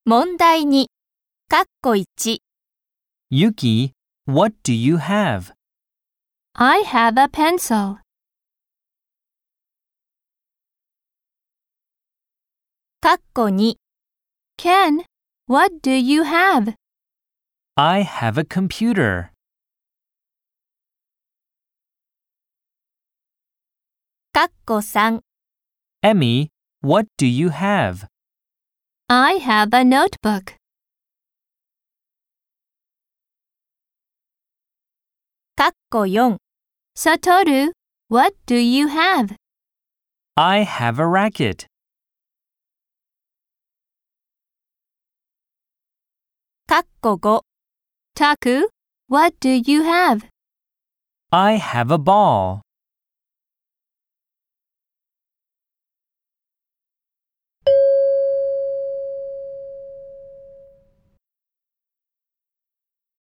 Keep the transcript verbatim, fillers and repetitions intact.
問題に、かっこいち。 Yuki, what do you have? I have a pencil. かっこに、 Ken, what do you have? I have a computer. かっこさん。 Emmy, what do you have? I have a notebook. かっこよん。 Satoru, what do you have? I have a racket. かっこご。 Taku, what do you have? I have a ball.